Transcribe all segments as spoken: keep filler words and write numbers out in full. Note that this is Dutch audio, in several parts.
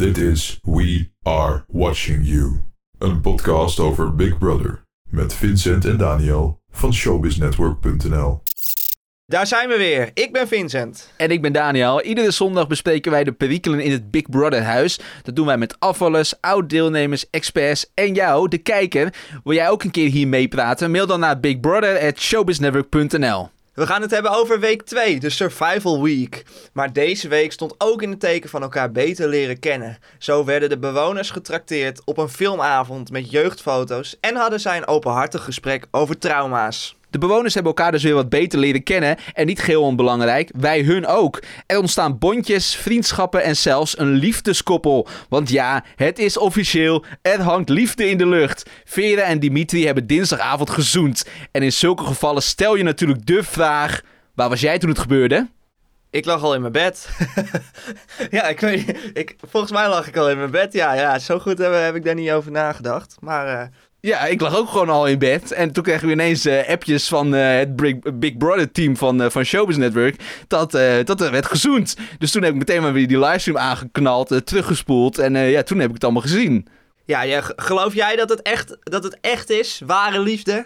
Dit is We Are Watching You. Een podcast over Big Brother. Met Vincent en Daniel van showbiznetwork punt n l. Daar zijn we weer. Ik ben Vincent. En ik ben Daniel. Iedere zondag bespreken wij de perikelen in het Big Brother huis. Dat doen wij met afvallers, oud-deelnemers, experts en jou, de kijker. Wil jij ook een keer hier meepraten? Mail dan naar bigbrother at showbiznetwork punt n l. We gaan het hebben over week twee, de Survival Week. Maar deze week stond ook in het teken van elkaar beter leren kennen. Zo werden de bewoners getrakteerd op een filmavond met jeugdfoto's en hadden zij een openhartig gesprek over trauma's. De bewoners hebben elkaar dus weer wat beter leren kennen en niet geheel onbelangrijk, wij hun ook. Er ontstaan bondjes, vriendschappen en zelfs een liefdeskoppel. Want ja, het is officieel, er hangt liefde in de lucht. Vera en Dimitri hebben dinsdagavond gezoend. En in zulke gevallen stel je natuurlijk de vraag, waar was jij toen het gebeurde? Ik lag al in mijn bed. ja, ik weet niet. Ik, volgens mij lag ik al in mijn bed. Ja, ja zo goed heb, heb ik daar niet over nagedacht. Maar... Uh... Ja, ik lag ook gewoon al in bed. En toen kregen we ineens uh, appjes van uh, het Big, Big Brother team van, uh, van Showbiz Network. Dat, uh, dat er werd gezoend. Dus toen heb ik meteen maar weer die livestream aangeknald, uh, teruggespoeld. En uh, ja, toen heb ik het allemaal gezien. Ja, ja, geloof jij dat het echt, dat het echt is? Ware liefde?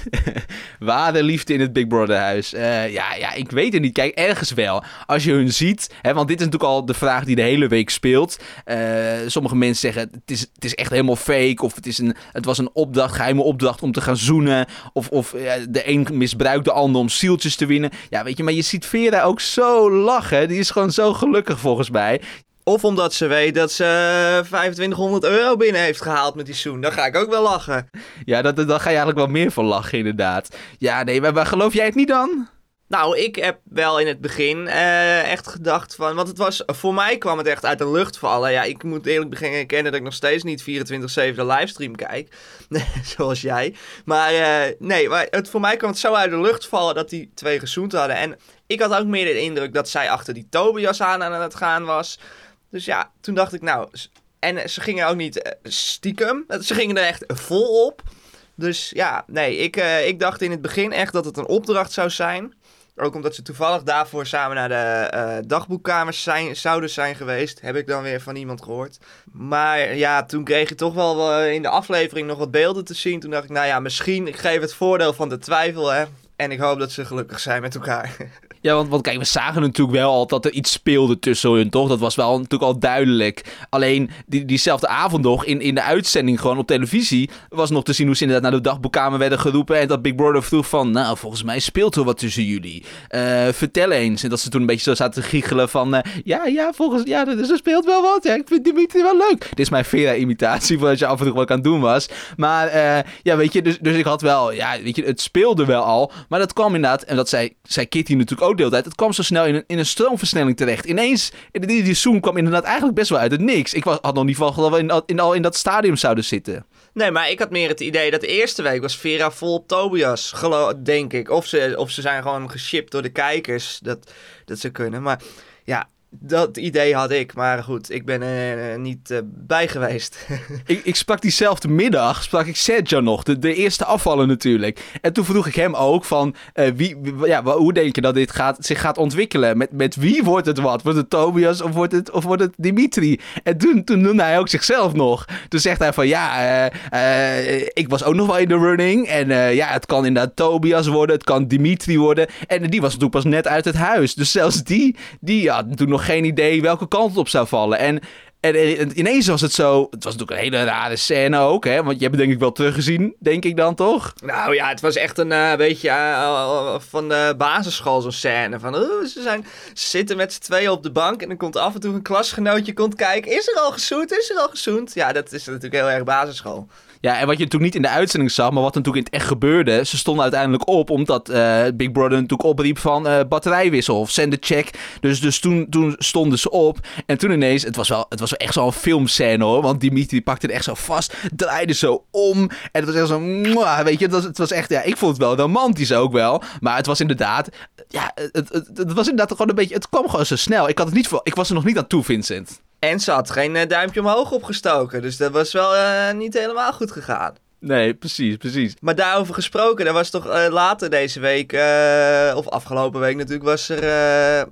Ware liefde in het Big Brother huis. Uh, ja, ja, ik weet het niet. Kijk, ergens wel. Als je hun ziet, hè, want dit is natuurlijk al de vraag die de hele week speelt. Uh, sommige mensen zeggen, het is, het is echt helemaal fake. Of het, is een, het was een opdracht, geheime opdracht om te gaan zoenen. Of, of uh, de een misbruikt de ander om zieltjes te winnen. Ja, weet je, maar je ziet Vera ook zo lachen. Die is gewoon zo gelukkig volgens mij. Of omdat ze weet dat ze vijfentwintighonderd euro binnen heeft gehaald met die zoen. Dan ga ik ook wel lachen. Ja, dat, dat ga je eigenlijk wel meer van lachen, inderdaad. Ja, nee, maar, maar geloof jij het niet dan? Nou, ik heb wel in het begin uh, echt gedacht van... Want het was, voor mij kwam het echt uit de lucht vallen. Ja, ik moet eerlijk beginnen erkennen dat ik nog steeds niet vierentwintig zeven de livestream kijk. Zoals jij. Maar uh, nee, maar het, voor mij kwam het zo uit de lucht vallen dat die twee gezoend hadden. En ik had ook meer de indruk dat zij achter die Tobias aan aan het gaan was... Dus ja, toen dacht ik nou... En ze gingen ook niet stiekem. Ze gingen er echt vol op. Dus ja, nee, ik, uh, ik dacht in het begin echt dat het een opdracht zou zijn. Ook omdat ze toevallig daarvoor samen naar de uh, dagboekkamers zijn, zouden zijn geweest. Heb ik dan weer van iemand gehoord. Maar ja, toen kreeg je toch wel uh, in de aflevering nog wat beelden te zien. Toen dacht ik, nou ja, misschien, ik geef het voordeel van de twijfel, hè. En ik hoop dat ze gelukkig zijn met elkaar. Ja, want, want kijk, we zagen natuurlijk wel al dat er iets speelde tussen hun, toch? Dat was wel natuurlijk al duidelijk. Alleen die, diezelfde avond nog, in, in de uitzending gewoon op televisie... was nog te zien hoe ze inderdaad naar de dagboekkamer werden geroepen... en dat Big Brother vroeg van, nou, volgens mij speelt er wat tussen jullie. Uh, vertel eens. En dat ze toen een beetje zo zaten te giechelen van... Uh, ja, ja, volgens ja, er speelt wel wat. Ja, ik vind Dimitri wel leuk. Dit is mijn Vera-imitatie, voordat je af en toe wat aan het doen was. Maar uh, ja, weet je, dus, dus ik had wel... Ja, weet je, het speelde wel al. Maar dat kwam inderdaad, en dat zei, zei Kitty natuurlijk ook de hele tijd... het kwam zo snel in een, in een stroomversnelling terecht. Ineens, die, die zoom kwam inderdaad eigenlijk best wel uit het niks. Ik was, had nog niet van dat we in, in, al in dat stadium zouden zitten. Nee, maar ik had meer het idee dat de eerste week was Vera vol op Tobias, geloof, denk ik. Of ze, of ze zijn gewoon geshipped door de kijkers, dat, dat ze kunnen. Maar ja... Dat idee had ik, maar goed, ik ben er uh, niet uh, bij geweest. ik, ik sprak diezelfde middag, sprak ik Sergio nog, de, de eerste afvallen natuurlijk. En toen vroeg ik hem ook van, uh, wie, wie, ja, hoe denk je dat dit gaat, zich gaat ontwikkelen? Met, met wie wordt het wat? Wordt het Tobias of wordt het, of wordt het Dimitri? En toen, toen noemde hij ook zichzelf nog. Toen zegt hij van, ja, uh, uh, ik was ook nog wel in de running. En uh, ja, het kan inderdaad Tobias worden, het kan Dimitri worden. En die was natuurlijk pas net uit het huis. Dus zelfs die, die had toen nog geen idee welke kant het op zou vallen. En, en, en ineens was het zo... Het was natuurlijk een hele rare scène ook, hè? Want je hebt het denk ik wel teruggezien, denk ik dan, toch? Nou ja, het was echt een uh, beetje uh, van de basisschool zo'n scène. Van, uh, ze, zijn, ze zitten met z'n tweeën op de bank en dan komt af en toe een klasgenootje komt kijken. Is er al gezoend? Is er al gezoend? Ja, dat is natuurlijk heel erg basisschool. Ja, en wat je natuurlijk niet in de uitzending zag, maar wat natuurlijk in het echt gebeurde... ze stonden uiteindelijk op, omdat uh, Big Brother natuurlijk opriep van uh, batterijwissel of zendercheck. Dus, dus toen, toen stonden ze op. En toen ineens, het was wel, het was wel echt zo'n filmscène hoor, want Dimitri pakte het echt zo vast, draaide zo om. En het was echt zo, mwah, weet je, het was, het was echt, ja, ik vond het wel romantisch ook wel. Maar het was inderdaad, ja, het, het, het, het was inderdaad gewoon een beetje, het kwam gewoon zo snel. Ik had het niet voor, ik was er nog niet aan toe, Vincent. En ze had geen uh, duimpje omhoog opgestoken. Dus dat was wel uh, niet helemaal goed gegaan. Nee, precies, precies. Maar daarover gesproken, er was toch uh, later deze week, uh, of afgelopen week natuurlijk, was er uh,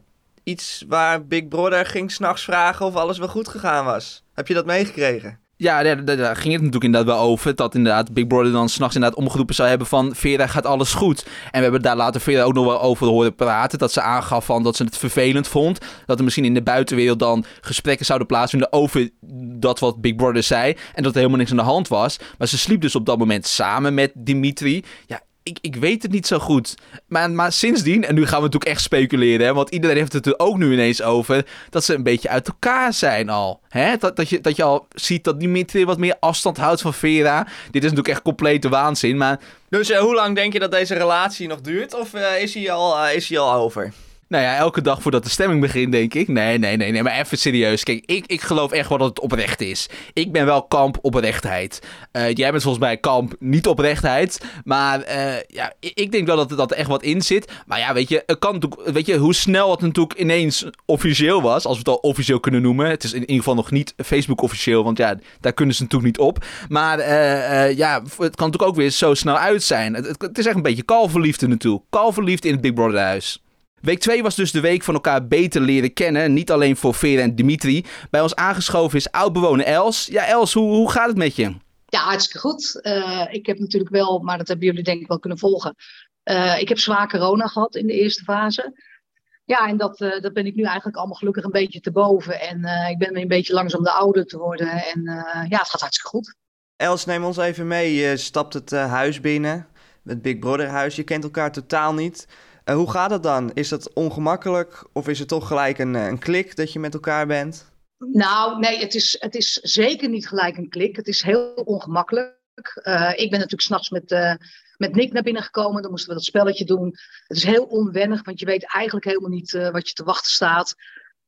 iets waar Big Brother ging 's nachts vragen of alles wel goed gegaan was. Heb je dat meegekregen? Ja, daar, daar, daar ging het natuurlijk inderdaad wel over. Dat inderdaad Big Brother dan s'nachts inderdaad omgeroepen zou hebben van Vera, gaat alles goed? En we hebben daar later Vera ook nog wel over horen praten. Dat ze aangaf van dat ze het vervelend vond. Dat er misschien in de buitenwereld dan gesprekken zouden plaatsvinden over dat wat Big Brother zei. En dat er helemaal niks aan de hand was. Maar ze sliep dus op dat moment samen met Dimitri. Ja, Ik, ik weet het niet zo goed. Maar, maar sindsdien, en nu gaan we natuurlijk echt speculeren, hè, want iedereen heeft het er ook nu ineens over, dat ze een beetje uit elkaar zijn al. Hè? Dat, dat, je, dat je al ziet dat Dimitri wat meer afstand houdt van Vera. Dit is natuurlijk echt complete waanzin, maar... Dus uh, hoe lang denk je dat deze relatie nog duurt? Of uh, is hij al, uh, is hij al over? Nou ja, elke dag voordat de stemming begint, denk ik. Nee, nee, nee, nee, maar even serieus. Kijk, ik, ik geloof echt wel dat het oprecht is. Ik ben wel kamp oprechtheid. Uh, jij bent volgens mij kamp niet oprechtheid. Maar uh, ja, ik denk wel dat, dat er echt wat in zit. Maar ja, weet je, het kan natuurlijk, weet je, hoe snel het natuurlijk ineens officieel was, als we het al officieel kunnen noemen. Het is in ieder geval nog niet Facebook officieel, want ja, daar kunnen ze natuurlijk niet op. Maar uh, uh, ja, het kan natuurlijk ook weer zo snel uit zijn. Het, het, het is echt een beetje kalverliefde natuurlijk. Kalverliefde in het Big Brother huis. Week twee was dus de week van elkaar beter leren kennen. Niet alleen voor Vera en Dimitri. Bij ons aangeschoven is oud-bewoner Els. Ja, Els, hoe, hoe gaat het met je? Ja, hartstikke goed. Uh, ik heb natuurlijk wel, maar dat hebben jullie denk ik wel kunnen volgen. Uh, ik heb zwaar corona gehad in de eerste fase. Ja, en dat, uh, dat ben ik nu eigenlijk allemaal gelukkig een beetje te boven. En uh, ik ben weer een beetje langzaam de ouder te worden. En uh, ja, het gaat hartstikke goed. Els, neem ons even mee. Je stapt het uh, huis binnen. Het Big Brother huis. Je kent elkaar totaal niet. Uh, hoe gaat het dan? Is dat ongemakkelijk of is het toch gelijk een, een klik dat je met elkaar bent? Nou, nee, het is, het is zeker niet gelijk een klik. Het is heel ongemakkelijk. Uh, ik ben natuurlijk 's nachts met, uh, met Nick naar binnen gekomen. Dan moesten we dat spelletje doen. Het is heel onwennig, want je weet eigenlijk helemaal niet uh, wat je te wachten staat.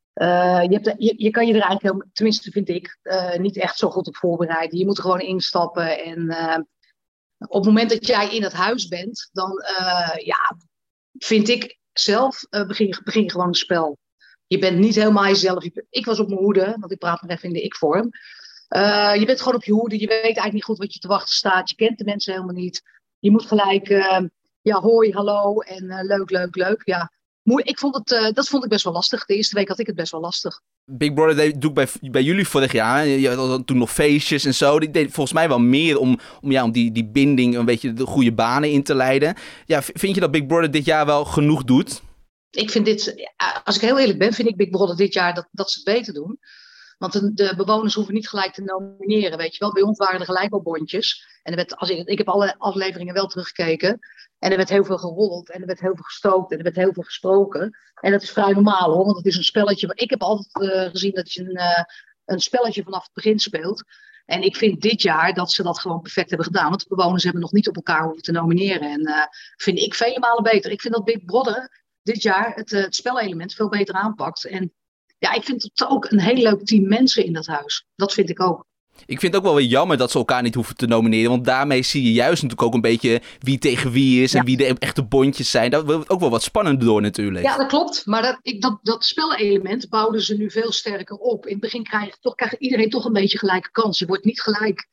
Uh, je, hebt, je, je kan je er eigenlijk, helemaal, tenminste vind ik, uh, niet echt zo goed op voorbereiden. Je moet er gewoon instappen. En uh, op het moment dat jij in het huis bent, dan uh, ja... vind ik zelf, uh, begin, begin gewoon een spel. Je bent niet helemaal jezelf. Ik was op mijn hoede, want ik praat nog even in de ik-vorm. Uh, je bent gewoon op je hoede. Je weet eigenlijk niet goed wat je te wachten staat. Je kent de mensen helemaal niet. Je moet gelijk, uh, ja, hoi, hallo en uh, leuk, leuk, leuk. Ja, ik vond het, uh, dat vond ik best wel lastig. De eerste week had ik het best wel lastig. Big Brother deed doe bij, bij jullie vorig jaar. Je had toen nog feestjes en zo. Die deed volgens mij wel meer om, om, ja, om die, die binding een beetje de goede banen in te leiden. Ja, vind je dat Big Brother dit jaar wel genoeg doet? Ik vind dit, als ik heel eerlijk ben, vind ik Big Brother dit jaar dat, dat ze het beter doen. Want de, de bewoners hoeven niet gelijk te nomineren, weet je wel. Bij ons waren er gelijk al bondjes. En er werd, als ik, ik heb alle afleveringen wel teruggekeken. En er werd heel veel gerold en er werd heel veel gestookt en er werd heel veel gesproken. En dat is vrij normaal hoor, want het is een spelletje. Ik heb altijd uh, gezien dat je een, uh, een spelletje vanaf het begin speelt. En ik vind dit jaar dat ze dat gewoon perfect hebben gedaan. Want de bewoners hebben nog niet op elkaar hoeven te nomineren. En uh, vind ik vele malen beter. Ik vind dat Big Brother dit jaar het, uh, het spelelement veel beter aanpakt. En ja, ik vind het ook een heel leuk team mensen in dat huis. Dat vind ik ook. Ik vind het ook wel weer jammer dat ze elkaar niet hoeven te nomineren. Want daarmee zie je juist natuurlijk ook een beetje wie tegen wie is. Ja. En wie de echte bondjes zijn. Dat wordt ook wel wat spannender door natuurlijk. Ja, dat klopt. Maar dat, ik, dat, dat spelelement bouwden ze nu veel sterker op. In het begin krijgt, toch, krijgt iedereen toch een beetje gelijke kans. Je wordt niet gelijk...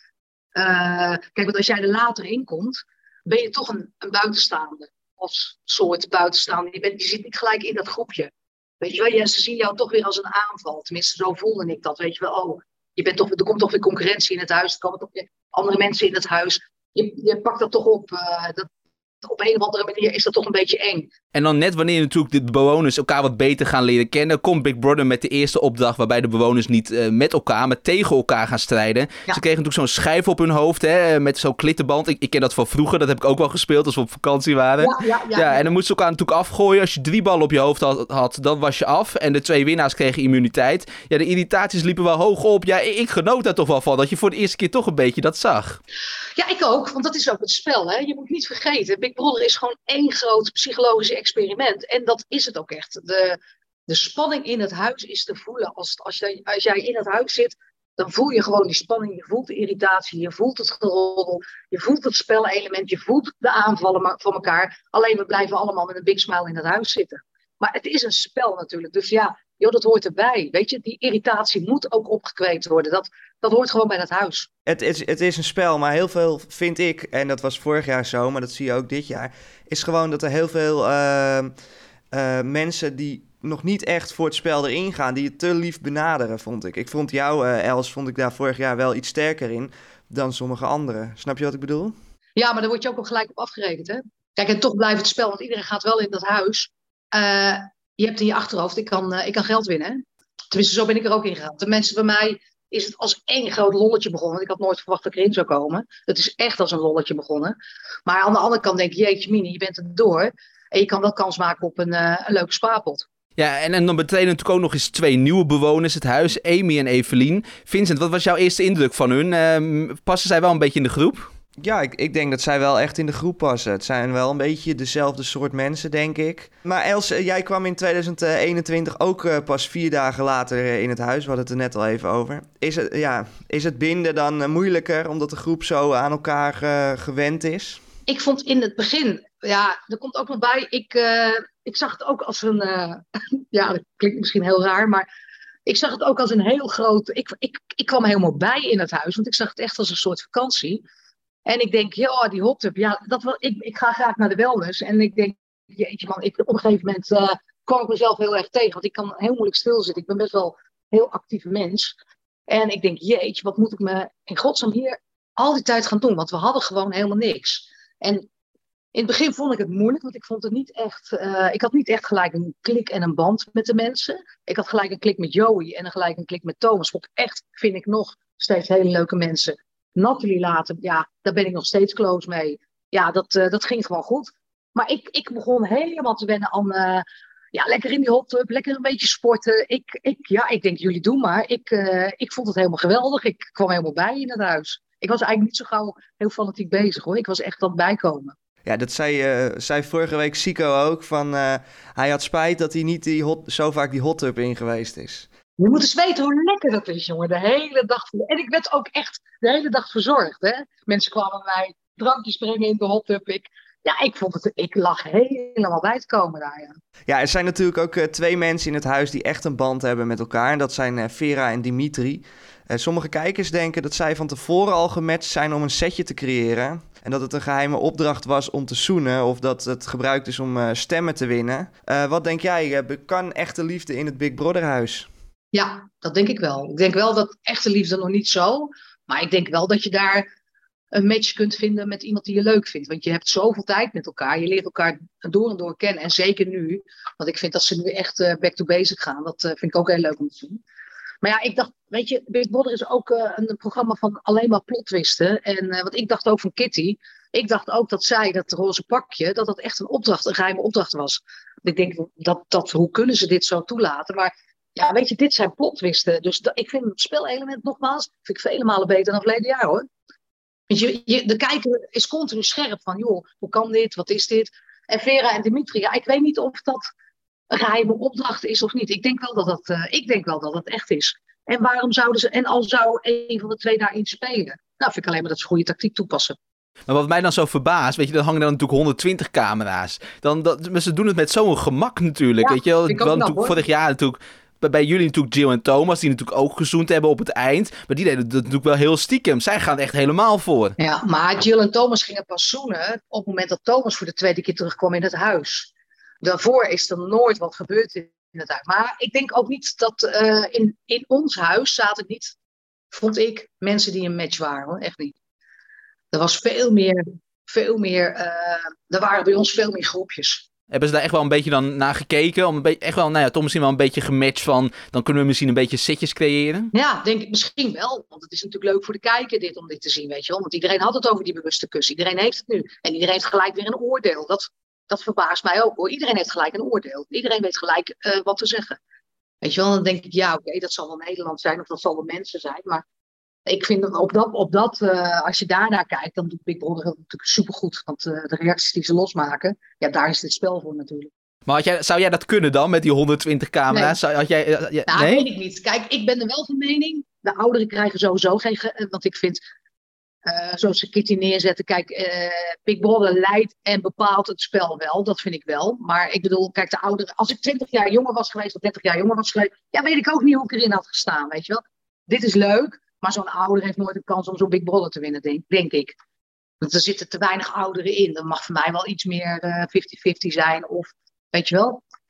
Uh, kijk, want als jij er later in komt, ben je toch een, een buitenstaander. Als soort buitenstaander. Je, bent, je zit niet gelijk in dat groepje. Weet je wel, ja, ze zien jou toch weer als een aanval. Tenminste, zo voelde ik dat. Weet je wel, oh... Je bent toch, er komt toch weer concurrentie in het huis. Er komen toch weer andere mensen in het huis. Je, je pakt dat toch op. Uh, dat, op een of andere manier is dat toch een beetje eng. En dan net wanneer natuurlijk de bewoners elkaar wat beter gaan leren kennen, komt Big Brother met de eerste opdracht waarbij de bewoners niet uh, met elkaar, maar tegen elkaar gaan strijden. Ja. Ze kregen natuurlijk zo'n schijf op hun hoofd, hè, met zo'n klittenband. Ik, ik ken dat van vroeger, dat heb ik ook wel gespeeld als we op vakantie waren. Ja, ja, ja, ja, en dan moesten ze elkaar natuurlijk afgooien. Als je drie ballen op je hoofd had, had, dan was je af. En de twee winnaars kregen immuniteit. Ja, de irritaties liepen wel hoog op. Ja, ik, ik genoot daar toch wel van, dat je voor de eerste keer toch een beetje dat zag. Ja, ik ook, want dat is ook het spel. Hè? Je moet niet vergeten, Big Brother is gewoon één groot psychologisch experiment. En dat is het ook echt. De, de spanning in het huis is te voelen. Als, als, jij, als jij in het huis zit, dan voel je gewoon die spanning. Je voelt de irritatie, je voelt het geroddel, je voelt het spelelement, je voelt de aanvallen van elkaar. Alleen we blijven allemaal met een big smile in het huis zitten. Maar het is een spel natuurlijk. Dus ja, joh, dat hoort erbij. Weet je, die irritatie moet ook opgekweekt worden. Dat, dat hoort gewoon bij dat huis. Het is, het is een spel, maar heel veel vind ik, en dat was vorig jaar zo, maar dat zie je ook dit jaar, is gewoon dat er heel veel uh, uh, mensen die nog niet echt voor het spel erin gaan. Die het te lief benaderen, vond ik. Ik vond jou, uh, Els, vond ik daar vorig jaar wel iets sterker in dan sommige anderen. Snap je wat ik bedoel? Ja, maar daar word je ook al gelijk op afgerekend, hè? Kijk, en toch blijft het spel, want iedereen gaat wel in dat huis. Uh, je hebt in je achterhoofd, ik kan, uh, ik kan geld winnen, hè? Tenminste, zo ben ik er ook in gegaan. De mensen bij mij is het als één groot lolletje begonnen. Ik had nooit verwacht dat ik erin zou komen. Het is echt als een lolletje begonnen. Maar aan de andere kant denk ik, jeetje mini, je bent er door. En je kan wel kans maken op een, uh, een leuke spaarpot. Ja, en, en dan betreden natuurlijk ook nog eens twee nieuwe bewoners het huis. Amy en Evelien. Vincent, wat was jouw eerste indruk van hun? Uh, passen zij wel een beetje in de groep? Ja, ik, ik denk dat zij wel echt in de groep passen. Het zijn wel een beetje dezelfde soort mensen, denk ik. Maar Els, jij kwam in tweeduizend eenentwintig ook uh, pas vier dagen later in het huis. We hadden het er net al even over. Is het, ja, is het binden dan uh, moeilijker, omdat de groep zo aan elkaar uh, gewend is? Ik vond in het begin, ja, er komt ook nog bij, ik, uh, ik zag het ook als een, uh, ja, dat klinkt misschien heel raar, maar ik zag het ook als een heel groot, ik, ik, ik kwam helemaal bij in het huis, want ik zag het echt als een soort vakantie. En ik denk, ja, die hot tub, ja, dat wel, ik, ik ga graag naar de wellness. En ik denk, jeetje man, ik, op een gegeven moment uh, kwam ik mezelf heel erg tegen. Want ik kan heel moeilijk stilzitten. Ik ben best wel een heel actief mens. En ik denk, jeetje, wat moet ik me in godsnaam hier al die tijd gaan doen? Want we hadden gewoon helemaal niks. En in het begin vond ik het moeilijk, want ik vond het niet echt, uh, ik had niet echt gelijk een klik en een band met de mensen. Ik had gelijk een klik met Joey en gelijk een klik met Thomas. Vond ik echt, vind ik nog steeds hele leuke mensen. Nathalie later, ja, daar ben ik nog steeds close mee. Ja, dat, uh, dat ging gewoon goed. Maar ik, ik begon helemaal te wennen aan, uh, ja, lekker in die hot tub, lekker een beetje sporten. Ik, ik, ja, ik denk, jullie doen maar. Ik, uh, ik vond het helemaal geweldig. Ik kwam helemaal bij in het huis. Ik was eigenlijk niet zo gauw heel fanatiek bezig, hoor. Ik was echt aan het bijkomen. Ja, dat zei, uh, zei vorige week Sico ook. Van, uh, hij had spijt dat hij niet die hot, zo vaak die hot tub in geweest is. Je moet eens weten hoe lekker dat is, jongen. De hele dag. En ik werd ook echt de hele dag verzorgd, hè. Mensen kwamen bij mij drankjes brengen in de hot tub. Ik, ja, ik vond het, ik lag helemaal bij te komen daar, ja. Ja, er zijn natuurlijk ook uh, twee mensen in het huis die echt een band hebben met elkaar. En dat zijn uh, Vera en Dimitri. Uh, sommige kijkers denken dat zij van tevoren al gematcht zijn om een setje te creëren. En dat het een geheime opdracht was om te zoenen. Of dat het gebruikt is om uh, stemmen te winnen. Uh, wat denk jij? Uh, kan echte liefde in het Big Brother huis? Ja, dat denk ik wel. Ik denk wel dat echte liefde nog niet zo. Maar ik denk wel dat je daar een match kunt vinden met iemand die je leuk vindt. Want je hebt zoveel tijd met elkaar. Je leert elkaar door en door kennen. En zeker nu. Want ik vind dat ze nu echt uh, back to basic gaan. Dat uh, vind ik ook heel leuk om te zien. Maar ja, ik dacht, weet je, Big Brother is ook uh, een programma van alleen maar plotwisten. En uh, wat ik dacht ook van Kitty. Ik dacht ook dat zij, dat roze pakje, dat dat echt een opdracht, een geheime opdracht was. Ik denk, dat, dat, hoe kunnen ze dit zo toelaten? Maar ja, weet je, dit zijn plotwisten. Dus dat, ik vind het spelelement, nogmaals, vind ik vele malen beter dan verleden jaar, hoor. Want je, je, de kijker is continu scherp van, joh, hoe kan dit? Wat is dit? En Vera en Dimitri, ja, ik weet niet of dat een geheime opdracht is of niet. Ik denk wel dat dat, uh, ik denk wel dat dat echt is. En waarom zouden ze, en al zou een van de twee daarin spelen? Nou, vind ik alleen maar dat ze goede tactiek toepassen. Maar wat mij dan zo verbaast, weet je, dan hangen er natuurlijk honderdtwintig camera's. Dan, dat, ze doen het met zo'n gemak natuurlijk, Ja, weet je wel. ik ook wel nog, natuurlijk, hoor. vorig jaar natuurlijk, bij, bij jullie natuurlijk Jill en Thomas, die natuurlijk ook gezoend hebben op het eind. Maar die deden dat natuurlijk wel heel stiekem. Zij gaan echt helemaal voor. Ja, maar Jill en Thomas gingen pas zoenen op het moment dat Thomas voor de tweede keer terugkwam in het huis. Daarvoor is er nooit wat gebeurd in het huis. Maar ik denk ook niet dat uh, in, in ons huis zaten niet, vond ik, mensen die een match waren, hoor. Echt niet. Er was veel meer, veel meer, uh, er waren bij ons veel meer groepjes. Hebben ze daar echt wel een beetje dan naar gekeken? Om een beetje, echt wel, nou ja, toch misschien wel een beetje gematcht van, dan kunnen we misschien een beetje setjes creëren? Ja, denk ik misschien wel. Want het is natuurlijk leuk voor de kijker dit, om dit te zien, weet je wel. Want iedereen had het over die bewuste kus. Iedereen heeft het nu. En iedereen heeft gelijk weer een oordeel. Dat, dat verbaast mij ook, hoor. Iedereen heeft gelijk een oordeel. Iedereen weet gelijk uh, wat te zeggen. Weet je wel, dan denk ik, ja, oké, okay, dat zal wel Nederland zijn of dat zal wel mensen zijn. Maar ik vind dat op dat, op dat uh, als je daarnaar kijkt, dan doet Big Brother natuurlijk supergoed. Want uh, de reacties die ze losmaken, ja, daar is dit spel voor natuurlijk. Maar had jij, zou jij dat kunnen dan, met die honderdtwintig camera's? Nee. Had jij, uh, ja, nou, nee? weet ik niet. Kijk, ik ben er wel van mening. De ouderen krijgen sowieso geen... Ge- want ik vind, uh, zoals ze Kitty neerzetten, kijk, uh, Big Brother leidt en bepaalt het spel wel. Dat vind ik wel. Maar ik bedoel, kijk, de ouderen... Als ik twintig jaar jonger was geweest, of dertig jaar jonger was geweest, ja, weet ik ook niet hoe ik erin had gestaan, weet je wel. Dit is leuk. Maar zo'n ouder heeft nooit een kans om zo'n Big Brother te winnen, denk, denk ik. Want er zitten te weinig ouderen in. Er mag voor mij wel iets meer uh, vijftig vijftig zijn. Of, weet je wel.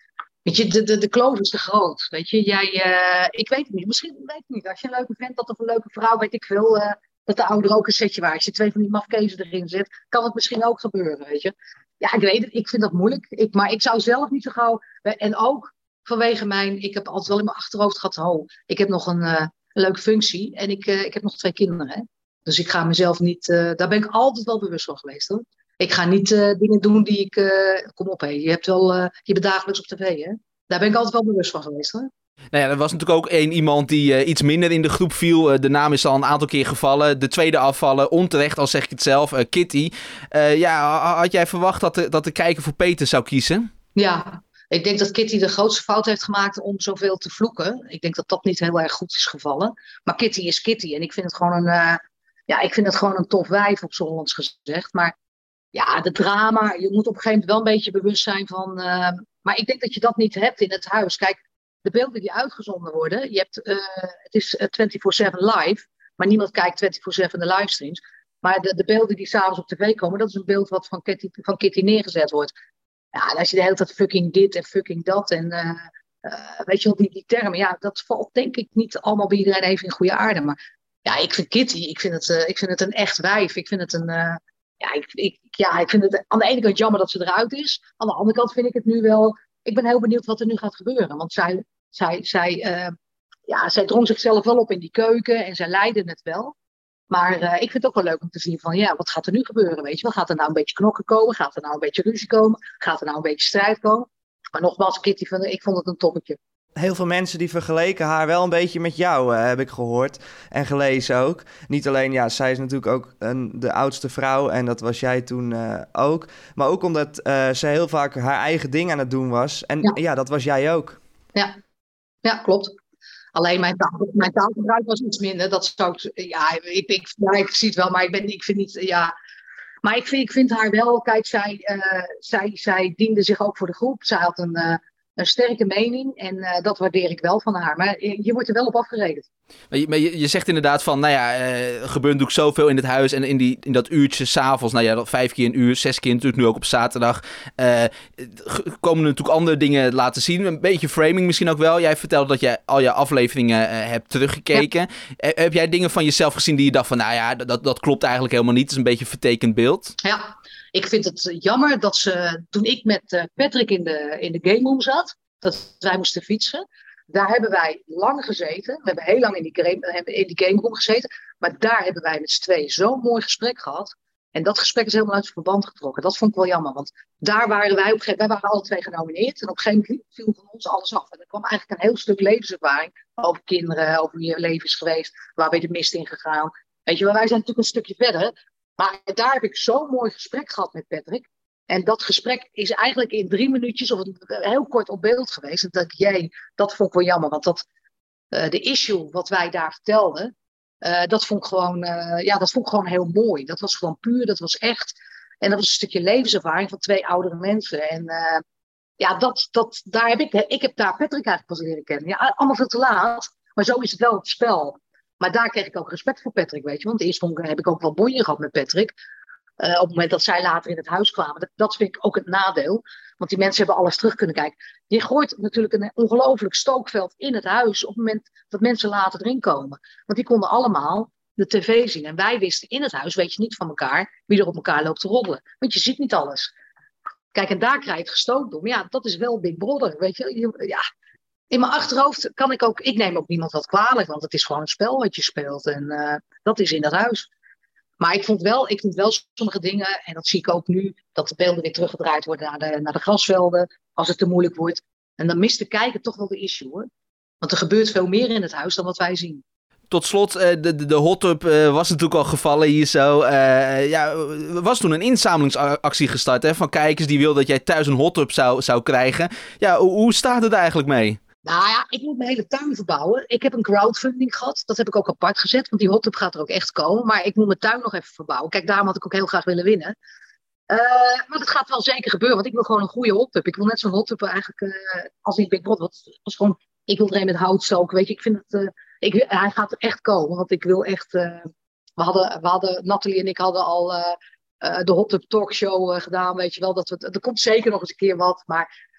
Weet je, de, de, de kloof is te groot. Weet je, jij, uh, ik weet het niet. Misschien weet ik niet. Als je een leuke vent had of een leuke vrouw, weet ik veel. Uh, dat de ouder ook een setje waar. Als je twee van die mafkezen erin zet, kan het misschien ook gebeuren, weet je. Ja, ik weet het. Ik vind dat moeilijk. Ik, maar ik zou zelf niet zo gauw. En ook vanwege mijn. Ik heb altijd wel in mijn achterhoofd gehad. Oh, ik heb nog een, uh, een leuke functie. En ik, uh, ik heb nog twee kinderen. Hè? Dus ik ga mezelf niet. Uh, daar ben ik altijd wel bewust van geweest, hoor. Ik ga niet uh, dingen doen die ik... Uh, kom op, hé. Je hebt wel... Uh, je bent dagelijks op tv, hè? Daar ben ik altijd wel bewust van geweest, hoor. Nou ja, er was natuurlijk ook één iemand die uh, iets minder in de groep viel. Uh, de naam is al een aantal keer gevallen. De tweede afvallen, onterecht, al zeg ik het zelf, uh, Kitty. Uh, ja, had jij verwacht dat de, dat de kijker voor Peter zou kiezen? Ja, ik denk dat Kitty de grootste fout heeft gemaakt om zoveel te vloeken. Ik denk dat dat niet heel erg goed is gevallen. Maar Kitty is Kitty en ik vind het gewoon een... Uh, ja, ik vind het gewoon een tof wijf, op z'n Hollands gezegd. Maar ja, de drama, je moet op een gegeven moment wel een beetje bewust zijn van... Uh, maar ik denk dat je dat niet hebt in het huis. Kijk, de beelden die uitgezonden worden, je hebt, uh, het is uh, vierentwintig zeven live, maar niemand kijkt vierentwintig zeven de livestreams. Maar de, de beelden die s'avonds op tv komen, dat is een beeld wat van Kitty, van Kitty neergezet wordt. Ja, en als je de hele tijd fucking dit en fucking dat en uh, uh, weet je wel, die, die termen, ja, dat valt denk ik niet allemaal bij iedereen even in goede aarde. Maar ja, ik vind Kitty, ik vind het, uh, ik vind het een echt wijf. Ik vind het een... Uh, Ja ik, ik, ja, ik vind het aan de ene kant jammer dat ze eruit is. Aan de andere kant vind ik het nu wel... Ik ben heel benieuwd wat er nu gaat gebeuren. Want zij, zij, zij, uh, ja, zij drong zichzelf wel op in die keuken. En zij leidde het wel. Maar uh, ik vind het ook wel leuk om te zien van... Ja, wat gaat er nu gebeuren? Weet je wel? Gaat er nou een beetje knokken komen? Gaat er nou een beetje ruzie komen? Gaat er nou een beetje strijd komen? Maar nogmaals, Kitty, ik vond het een toppetje. Heel veel mensen die vergeleken haar wel een beetje met jou, uh, heb ik gehoord en gelezen ook. Niet alleen, ja, zij is natuurlijk ook een, de oudste vrouw en dat was jij toen uh, ook. Maar ook omdat uh, zij heel vaak haar eigen ding aan het doen was. En ja, ja dat was jij ook. Ja, ja klopt. Alleen mijn, taal, mijn taalgebruik was iets minder. Dat zou ik, ja, ik, ik, ja, ik zie het wel, maar ik, ben, ik vind niet, ja... Maar ik vind, ik vind haar wel, kijk, zij, uh, zij, zij diende zich ook voor de groep. Zij had een... Uh, Een sterke mening en uh, dat waardeer ik wel van haar. Maar je, je wordt er wel op afgerekend. Maar je, maar je, je zegt inderdaad van, nou ja, er uh, gebeurt natuurlijk zoveel in het huis. En in, die, in dat uurtje s'avonds, nou ja, dat vijf keer een uur, zes keer natuurlijk nu ook op zaterdag. Uh, komen er natuurlijk andere dingen laten zien. Een beetje framing misschien ook wel. Jij vertelde dat jij al je afleveringen uh, hebt teruggekeken. Ja. Uh, heb jij dingen van jezelf gezien die je dacht van, nou ja, dat, dat klopt eigenlijk helemaal niet. Het is een beetje een vertekend beeld. Ja. Ik vind het jammer dat ze, toen ik met uh, Patrick in de, in de game room zat, dat wij moesten fietsen, daar hebben wij lang gezeten. We hebben heel lang in die, game, in die game room gezeten, maar daar hebben wij met z'n tweeën zo'n mooi gesprek gehad. En dat gesprek is helemaal uit het verband getrokken. Dat vond ik wel jammer, want daar waren wij op een gegeven moment, wij waren alle twee genomineerd en op een gegeven moment viel van ons alles af. En er kwam eigenlijk een heel stuk levenservaring over kinderen, over wie je leven is geweest, waar ben je de mist in gegaan. Weet je wel, wij zijn natuurlijk een stukje verder. Maar daar heb ik zo'n mooi gesprek gehad met Patrick. En dat gesprek is eigenlijk in drie minuutjes of heel kort op beeld geweest. En dat, jee, dat vond ik wel jammer. Want dat, uh, de issue wat wij daar vertelden, uh, dat, vond ik gewoon, uh, ja, dat vond ik gewoon heel mooi. Dat was gewoon puur, dat was echt. En dat was een stukje levenservaring van twee oudere mensen. En uh, ja, dat, dat, daar heb ik, ik heb daar Patrick eigenlijk pas leren kennen. Ja, allemaal veel te laat. Maar zo is het wel het spel. Maar daar kreeg ik ook respect voor Patrick, weet je. Want eerst vond ik, heb ik ook wel bonje gehad met Patrick. Uh, op het moment dat zij later in het huis kwamen. Dat, dat vind ik ook het nadeel. Want die mensen hebben alles terug kunnen kijken. Je gooit natuurlijk een ongelooflijk stookveld in het huis. Op het moment dat mensen later erin komen. Want die konden allemaal de tv zien. En wij wisten in het huis, weet je niet van elkaar, wie er op elkaar loopt te roddelen. Want je ziet niet alles. Kijk, en daar krijg je het gestookt om. Ja, dat is wel Big Brother, weet je. Ja... In mijn achterhoofd kan ik ook, ik neem ook niemand wat kwalijk, want het is gewoon een spel wat je speelt en uh, dat is in dat huis. Maar ik vond wel, ik vind wel sommige dingen, en dat zie ik ook nu, dat de beelden weer teruggedraaid worden naar de, naar de grasvelden, als het te moeilijk wordt. En dan mist de kijker toch wel de issue, hoor. Want er gebeurt veel meer in het huis dan wat wij zien. Tot slot, de, de, de hot tub uh, was natuurlijk al gevallen hier zo. Uh, ja, er was toen een inzamelingsactie gestart, hè, van kijkers die wilden dat jij thuis een hot tub zou, zou krijgen. Ja, hoe, hoe staat het eigenlijk mee? Nou ja, ik moet mijn hele tuin verbouwen. Ik heb een crowdfunding gehad. Dat heb ik ook apart gezet, want die hot tub gaat er ook echt komen. Maar ik moet mijn tuin nog even verbouwen. Kijk, daarom had ik ook heel graag willen winnen. Uh, maar dat gaat wel zeker gebeuren, want ik wil gewoon een goede hot tub. Ik wil net zo'n hot tub eigenlijk uh, als in Big Brother. Was gewoon, ik wil er een met hout stoken, weet je. Ik vind het, uh, ik, hij gaat er echt komen, want ik wil echt... Uh, we, hadden, we hadden, Nathalie en ik hadden al uh, uh, de hot tub talkshow uh, gedaan, weet je wel. Dat we, er komt zeker nog eens een keer wat, maar...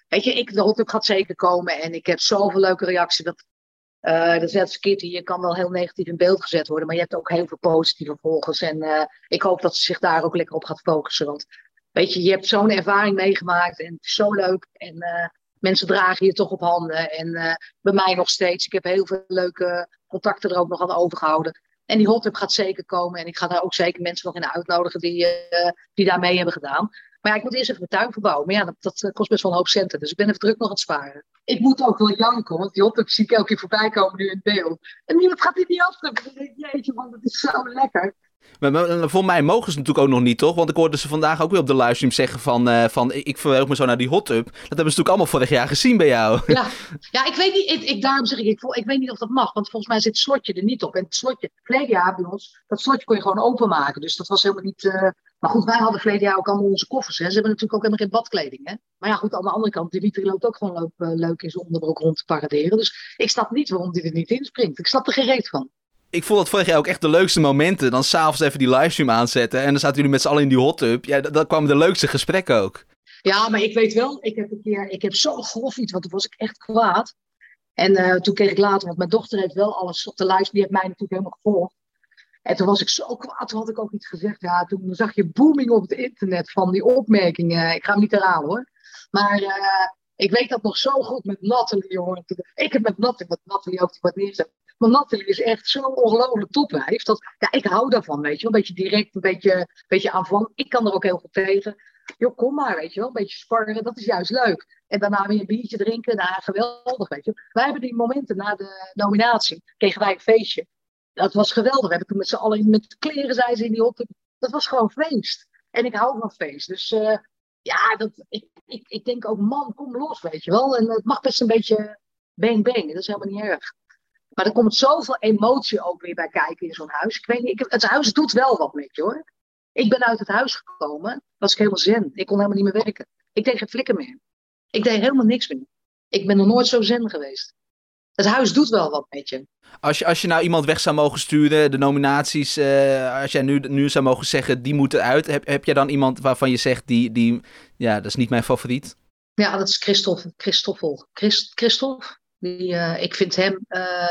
weet je, ik, de hot-up gaat zeker komen. En ik heb zoveel leuke reacties. Dat, uh, dat is net als Kitty, je kan wel heel negatief in beeld gezet worden. Maar je hebt ook heel veel positieve volgers. En uh, ik hoop dat ze zich daar ook lekker op gaat focussen. Want weet je, je hebt zo'n ervaring meegemaakt. En het is zo leuk. En uh, mensen dragen je toch op handen. En uh, bij mij nog steeds. Ik heb heel veel leuke contacten er ook nog aan overgehouden. En die hot-up gaat zeker komen. En ik ga daar ook zeker mensen nog in uitnodigen die, uh, die daar mee hebben gedaan. Maar ja, ik moet eerst even mijn tuin verbouwen. Maar ja, dat, dat kost best wel een hoop centen. Dus ik ben even druk nog aan het sparen. Ik moet ook wel janken, want die hot-up zie ik elke keer voorbij komen nu in beeld. En niemand gaat in die hot-up. Ik denk, jeetje man, dat is zo lekker. Maar, maar voor mij mogen ze natuurlijk ook nog niet, toch? Want ik hoorde ze vandaag ook weer op de livestream zeggen van... Uh, van ik verheug me zo naar die hot-up. Dat hebben ze natuurlijk allemaal vorig jaar gezien bij jou. Ja, ja ik weet niet. Ik, ik, daarom zeg ik, ik, ik weet niet of dat mag. Want volgens mij zit het slotje er niet op. En het slotje, verleden jaar bij ons, dat slotje kon je gewoon openmaken. Dus dat was helemaal niet... Uh... Maar goed, wij hadden verleden jaar ook allemaal onze koffers. Hè. Ze hebben natuurlijk ook helemaal geen badkleding. Hè. Maar ja, goed, aan de andere kant, Dimitri loopt ook gewoon loop, uh, leuk in zijn onderbroek rond te paraderen. Dus ik snap niet waarom hij er niet inspringt. Ik snap er geen reet van. Ik vond dat vorig jaar ook echt de leukste momenten. Dan s'avonds even die livestream aanzetten. En dan zaten jullie met z'n allen in die hot-up. Ja, dan kwamen de leukste gesprekken ook. Ja, maar ik weet wel, ik heb een keer, ik heb zo grof iets, want toen was ik echt kwaad. En uh, toen kreeg ik later, want mijn dochter heeft wel alles op de livestream, die heeft mij natuurlijk helemaal gevolgd. En toen was ik zo kwaad, toen had ik ook iets gezegd. Ja, toen zag je booming op het internet van die opmerkingen. Ik ga hem niet herhalen hoor. Maar uh, ik weet dat nog zo goed met Nathalie, jongen. Ik heb met Nathalie, met Nathalie ook die wat neerzet. Maar Nathalie is echt zo'n ongelooflijk topwijf. Dat, ja, ik hou daarvan, weet je wel. Een beetje direct, een beetje, een beetje aanvang. Ik kan er ook heel goed tegen. Joh, kom maar, weet je wel. Een beetje sparren, dat is juist leuk. En daarna weer een biertje drinken. Nou, geweldig, weet je. Wij hebben die momenten na de nominatie, kregen wij een feestje. Dat was geweldig. We hebben toen met z'n allen met kleren, zei ze in die hot. Dat was gewoon feest. En ik hou van feest. Dus uh, ja, dat, ik, ik, ik denk ook, man, kom los, weet je wel. En het mag best een beetje bang bang. Dat is helemaal niet erg. Maar er komt zoveel emotie ook weer bij kijken in zo'n huis. Ik weet niet, ik, het huis doet wel wat met je hoor. Ik ben uit het huis gekomen, was ik helemaal zen. Ik kon helemaal niet meer werken. Ik deed geen flikker meer. Ik deed helemaal niks meer. Ik ben nog nooit zo zen geweest. Het huis doet wel wat met je. Als je, als je nou iemand weg zou mogen sturen, de nominaties, uh, als jij nu, nu zou mogen zeggen, die moeten uit. Heb, heb jij dan iemand waarvan je zegt, die, die, ja, dat is niet mijn favoriet? Ja, dat is Christophe. Christoffel. Christ, Christophe. Die, uh, ik vind hem, uh,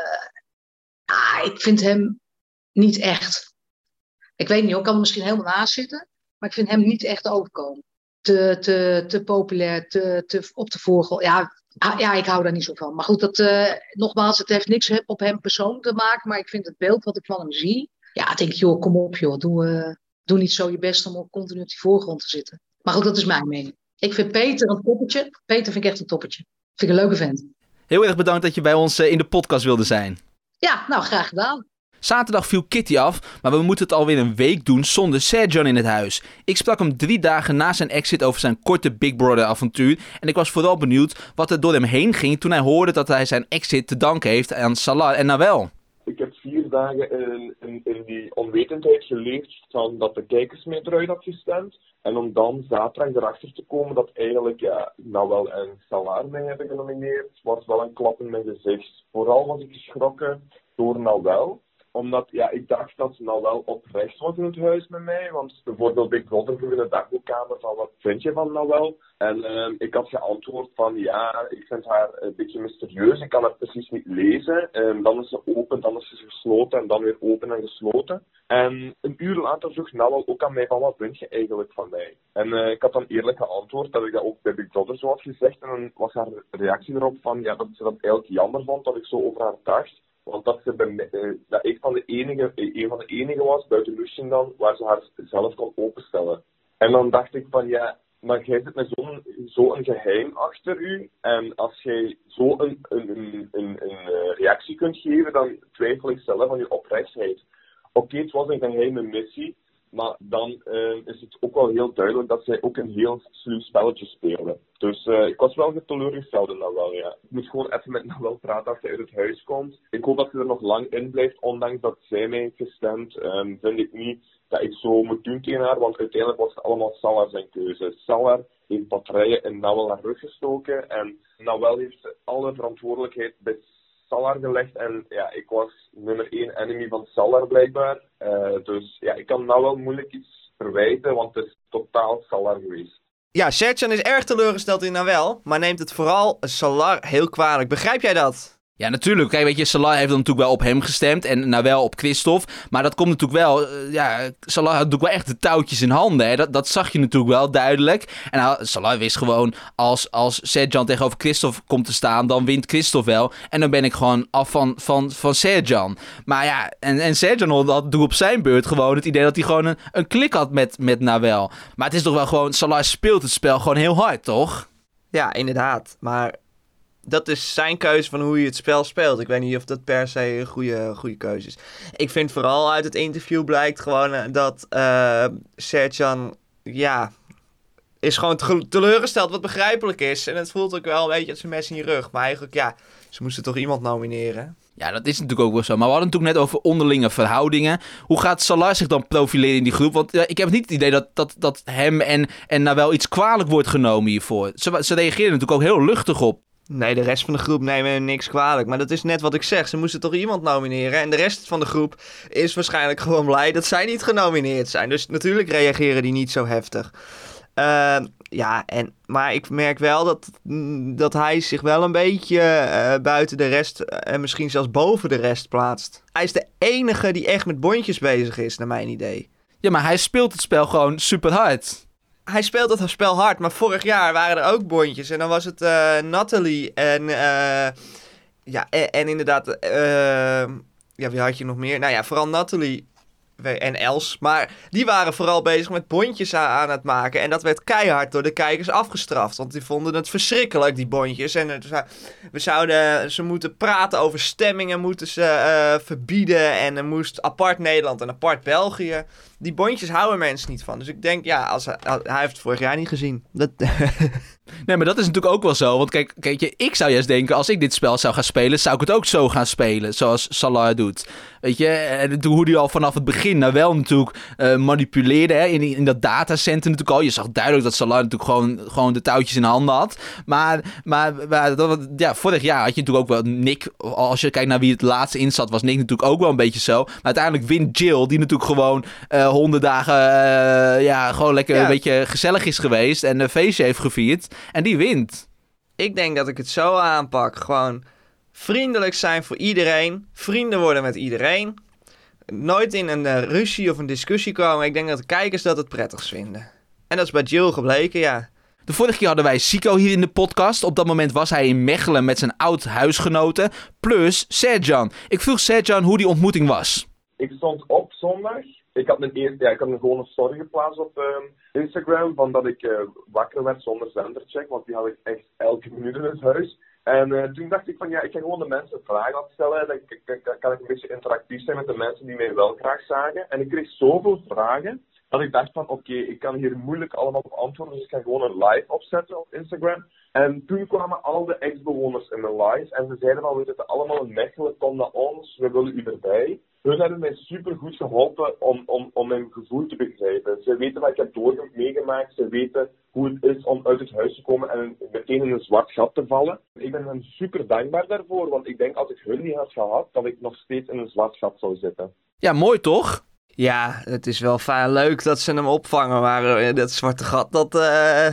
ah, ik vind hem niet echt. Ik weet niet, ik kan er misschien helemaal naast zitten, maar ik vind hem niet echt overkomen. Te, te, te populair, te, te op de voorgrond. Ja, ah, ja, ik hou daar niet zo van. Maar goed, dat, uh, nogmaals, het heeft niks op hem persoonlijk te maken, maar ik vind het beeld wat ik van hem zie. Ja, ik denk, joh, kom op joh, doe, uh, doe niet zo je best om op continu op die voorgrond te zitten. Maar goed, dat is mijn mening. Ik vind Peter een toppetje. Peter vind ik echt een toppetje. Vind ik een leuke vent. Heel erg bedankt dat je bij ons in de podcast wilde zijn. Ja, nou graag gedaan. Zaterdag viel Kitty af, maar we moeten het alweer een week doen zonder Serjan in het huis. Ik sprak hem drie dagen na zijn exit over zijn korte Big Brother avontuur. En ik was vooral benieuwd wat er door hem heen ging toen hij hoorde dat hij zijn exit te danken heeft aan Salar en Nawel. Ik heb vier dagen in, in, in die onwetendheid geleefd van dat de kijkers mij eruit had gestemd. En om dan zaterdag erachter te komen dat eigenlijk ja, Nawel en Salar mij hebben genomineerd, was wel een klap in mijn gezicht. Vooral was ik geschrokken door Nawel. Omdat ja, ik dacht dat Nawel oprecht was in het huis met mij. Want bijvoorbeeld Big Brother vroeg in de dagboekkamer van wat vind je van Nawel? En uh, ik had geantwoord van ja, ik vind haar een beetje mysterieus. Ik kan haar precies niet lezen. Um, dan is ze open, dan is ze gesloten en dan weer open en gesloten. En een uur later vroeg Nawel ook aan mij van wat vind je eigenlijk van mij? En uh, ik had dan eerlijk geantwoord dat ik dat ook bij Big Brother zo had gezegd. En dan was haar reactie erop van ja, dat ze dat eigenlijk jammer vond dat ik zo over haar dacht. Want dat, ze bij, uh, dat ik van de enige, een van de enigen was, buiten Lucien dan, waar ze haar zelf kon openstellen. En dan dacht ik van ja, maar jij zit met zo'n zo een geheim achter u. En als jij zo een, een, een, een, een reactie kunt geven, dan twijfel ik zelf aan je oprechtheid. Oké, okay, het was een geheime missie. Maar dan uh, is het ook wel heel duidelijk dat zij ook een heel sluw spelletje spelen. Dus uh, ik was wel geteleurgesteld in Nawel, ja. Ik moet gewoon even met Nawel praten als zij uit het huis komt. Ik hoop dat ze er nog lang in blijft, ondanks dat zij mij heeft gestemd. Um, vind ik niet dat ik zo moet doen tegen haar, want uiteindelijk was het allemaal Salar zijn keuze. Salar heeft batterijen in Nawel naar rug gestoken en Nawel heeft alle verantwoordelijkheid bij Salar gelegd en ja, ik was nummer één enemy van Salar blijkbaar. Uh, dus ja, ik kan nou wel moeilijk iets verwijten, want het is totaal Salar geweest. Ja, Sercan is erg teleurgesteld in Nawel, maar neemt het vooral Salar heel kwalijk. Begrijp jij dat? Ja, natuurlijk. Kijk, weet je, Salar heeft dan natuurlijk wel op hem gestemd en nou wel op Christophe. Maar dat komt natuurlijk wel, uh, ja, Salar had natuurlijk wel echt de touwtjes in handen. Hè? Dat, dat zag je natuurlijk wel duidelijk. En nou, Salar wist gewoon, als, als Sercan tegenover Christophe komt te staan, dan wint Christophe wel. En dan ben ik gewoon af van, van, van Sercan. Maar ja, en, en Sercan had natuurlijk op zijn beurt gewoon het idee dat hij gewoon een, een klik had met, met Nawel. Maar het is toch wel gewoon, Salar speelt het spel gewoon heel hard, toch? Ja, inderdaad. Maar dat is zijn keuze van hoe je het spel speelt. Ik weet niet of dat per se een goede, goede keuze is. Ik vind vooral uit het interview blijkt gewoon dat uh, Sercan, ja, is gewoon te- teleurgesteld, wat begrijpelijk is. En het voelt ook wel een beetje als een mes in je rug. Maar eigenlijk, ja, ze moesten toch iemand nomineren. Ja, dat is natuurlijk ook wel zo. Maar we hadden het natuurlijk net over onderlinge verhoudingen. Hoe gaat Salar zich dan profileren in die groep? Want uh, ik heb niet het idee dat, dat, dat hem en, en nou wel iets kwalijk wordt genomen hiervoor. Ze, ze reageren natuurlijk ook heel luchtig op. Nee, de rest van de groep nemen hem niks kwalijk. Maar dat is net wat ik zeg. Ze moesten toch iemand nomineren. En de rest van de groep is waarschijnlijk gewoon blij dat zij niet genomineerd zijn. Dus natuurlijk reageren die niet zo heftig. Uh, ja, en, maar ik merk wel dat, dat hij zich wel een beetje uh, buiten de rest en uh, misschien zelfs boven de rest plaatst. Hij is de enige die echt met bondjes bezig is, naar mijn idee. Ja, maar hij speelt het spel gewoon super hard. Hij speelt het spel hard, maar vorig jaar waren er ook bondjes. En dan was het uh, Nathalie en, uh, ja, en, en inderdaad, uh, ja, wie had je nog meer? Nou ja, vooral Nathalie en Els. Maar die waren vooral bezig met bondjes aan, aan het maken. En dat werd keihard door de kijkers afgestraft. Want die vonden het verschrikkelijk, die bondjes. En het, we zouden, ze moeten praten over stemmingen, moeten ze uh, verbieden. En er moest apart Nederland en apart België. Die bondjes houden mensen niet van. Dus ik denk, ja, als hij, hij heeft het vorig jaar niet gezien. Dat... Nee, maar dat is natuurlijk ook wel zo. Want kijk, kijk je, ik zou juist denken, als ik dit spel zou gaan spelen, zou ik het ook zo gaan spelen, zoals Salar doet. Weet je, en hoe hij al vanaf het begin nou wel natuurlijk uh, manipuleerde, hè, in, in dat datacenter natuurlijk al. Je zag duidelijk dat Salar natuurlijk gewoon, gewoon de touwtjes in handen had. Maar, maar, maar dat, ja, vorig jaar had je natuurlijk ook wel Nick, als je kijkt naar wie het laatste in zat, was Nick natuurlijk ook wel een beetje zo. Maar uiteindelijk wint Jill, die natuurlijk gewoon uh, honderd dagen uh, ja, gewoon lekker ja. een beetje gezellig is geweest en een feestje heeft gevierd. En die wint. Ik denk dat ik het zo aanpak. Gewoon vriendelijk zijn voor iedereen. Vrienden worden met iedereen. Nooit in een uh, ruzie of een discussie komen. Ik denk dat de kijkers dat het prettigst vinden. En dat is bij Jill gebleken, ja. De vorige keer hadden wij Sico hier in de podcast. Op dat moment was hij in Mechelen met zijn oud-huisgenoten. Plus Sercan. Ik vroeg Sercan hoe die ontmoeting was. Ik stond op zondag. Ik had een, eerste, ja, ik had een gewone story geplaatst op um, Instagram. Van dat ik uh, wakker werd zonder zendercheck. Want die had ik echt elke minuut in het huis. En uh, toen dacht ik van ja, ik ga gewoon de mensen vragen laten stellen. Dan kan ik een beetje interactief zijn met de mensen die mij wel graag zagen. En ik kreeg zoveel vragen. Dat ik dacht van oké, okay, ik kan hier moeilijk allemaal op antwoorden. Dus ik ga gewoon een live opzetten op Instagram. En toen kwamen al de ex-bewoners in mijn live. En ze zeiden van we zitten allemaal in Mechelen, kom naar ons, we willen u erbij. Hun hebben mij super goed geholpen om, om, om mijn gevoel te begrijpen. Ze weten wat ik heb door meegemaakt. Ze weten hoe het is om uit het huis te komen en meteen in een zwart gat te vallen. Ik ben hen super dankbaar daarvoor. Want ik denk als ik hun niet had gehad, dat ik nog steeds in een zwart gat zou zitten. Ja, mooi toch? Ja, het is wel fijn leuk dat ze hem opvangen. Maar uh, dat zwarte gat, dat... Uh...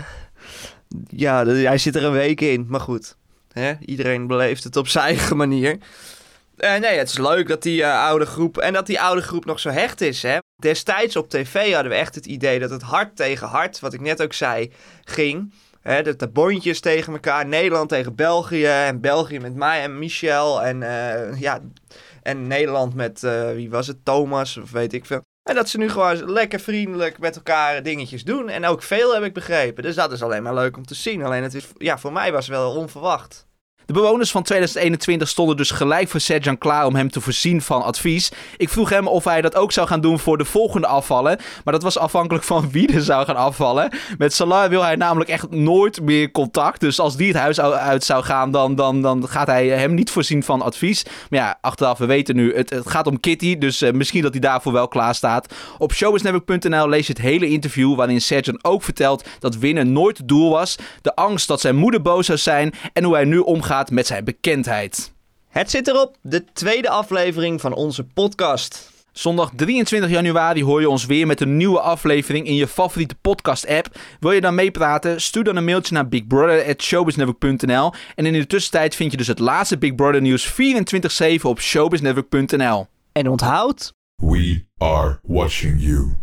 Ja, hij zit er een week in. Maar goed, hè? Iedereen beleeft het op zijn eigen manier. Uh, nee, het is leuk dat die uh, oude groep... En dat die oude groep nog zo hecht is, hè. Destijds op tv hadden we echt het idee dat het hart tegen hart, wat ik net ook zei, ging. Hè, dat de bondjes tegen elkaar. Nederland tegen België. En België met mij en Michel. En, uh, ja, en Nederland met, uh, wie was het? Thomas of weet ik veel. En dat ze nu gewoon lekker vriendelijk met elkaar dingetjes doen. En ook veel heb ik begrepen. Dus dat is alleen maar leuk om te zien. Alleen het is, ja, voor mij was het wel onverwacht. De bewoners van tweeduizend eenentwintig stonden dus gelijk voor Sercan klaar om hem te voorzien van advies. Ik vroeg hem of hij dat ook zou gaan doen voor de volgende afvallen. Maar dat was afhankelijk van wie er zou gaan afvallen. Met Salar wil hij namelijk echt nooit meer contact. Dus als die het huis uit zou gaan, dan, dan, dan gaat hij hem niet voorzien van advies. Maar ja, achteraf, we weten nu, het, het gaat om Kitty. Dus uh, misschien dat hij daarvoor wel klaar staat. Op showbiznetwork punt n l lees je het hele interview waarin Sercan ook vertelt dat winnen nooit het doel was. De angst dat zijn moeder boos zou zijn en hoe hij nu omgaat met zijn bekendheid. Het zit erop, de tweede aflevering van onze podcast. Zondag drieëntwintig januari hoor je ons weer met een nieuwe aflevering in je favoriete podcast-app. Wil je dan meepraten? Stuur dan een mailtje naar bigbrother at showbiznetwork punt n l. En in de tussentijd vind je dus het laatste Big Brother nieuws vierentwintig zeven op showbiznetwork punt n l. En onthoud... We are watching you.